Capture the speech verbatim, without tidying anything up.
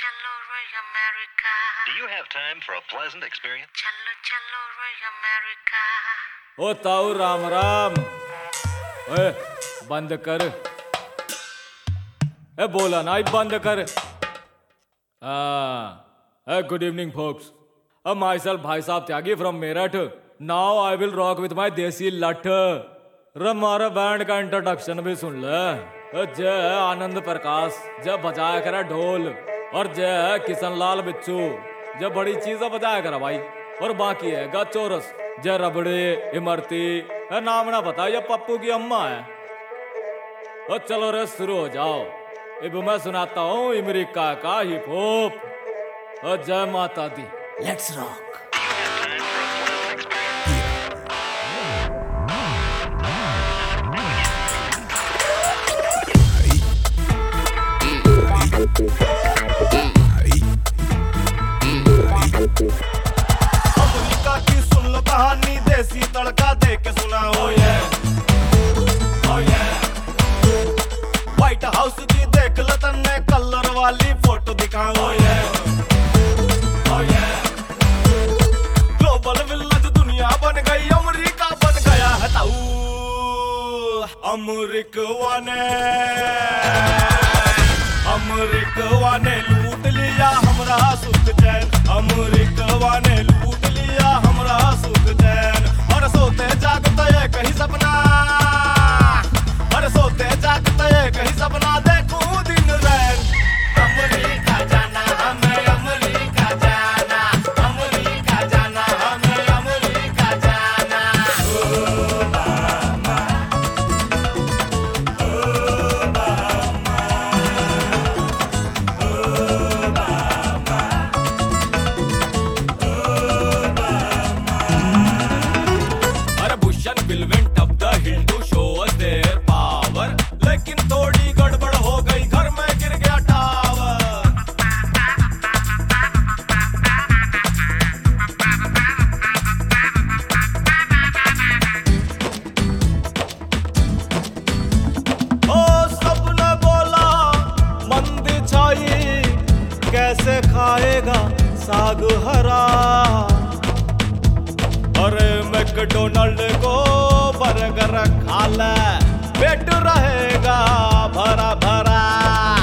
चलो रे America. Do you have time for a pleasant experience? चलो चलो रे अमेरिका। ओ ताऊ राम राम। ओए बंद कर। ए बोला ना बंद कर। हाँ गुड इवनिंग फोक्स। अब माई सेल्फ भाई साहब Tyagi from Meerut. Now I will rock with my desi lath. हमारा बैंड का इंट्रोडक्शन भी सुन ले। जय आनंद प्रकाश, जय बजाया करा ढोल, और जय किशन लाल बिच्छू, जय बड़ी चीजें बजाया करा भाई। और बाकी है गा चोरस, जय रबड़े इमरती, नाम ना पता ये पप्पू की अम्मा है। और चलो रे शुरू हो जाओ। अब मैं सुनाता हूँ अमेरिका का हिप हॉप। और जय माता दी, लेट्स रॉक। अमेरिका की सुन लो कहानी, देसी तड़का दे के सुनाओ ये। व्हाइट हाउस की देख लो तन्ने कलर वाली फोटो दिखाओ ये। ग्लोबल विलेज दुनिया बन गई, अमेरिका बन गया है ताऊ। अमेरिका ने अमेरिका ने लूट लिया हमरा सुख चैन। अमेरिका ने लूट लिया हमरा सुख चैन। और सोते जागते कहीं सपना, और सोते जागते कहीं सपना देखूं दिन रैन। अमेरिका जाना हमें, अमेरिका जाना, अमेरिका जाना हमें, अमेरिका जाना। Will went up the hill to show us their power, लेकिन थोड़ी गड़बड़ हो गई, घर में गिर गया टावर। ओ सबने बोला मंदी छाई, कैसे खाएगा साग हरा। अरे मैकडोनल्ड को बर्गर खा ले, पेट रहेगा भरा भरा।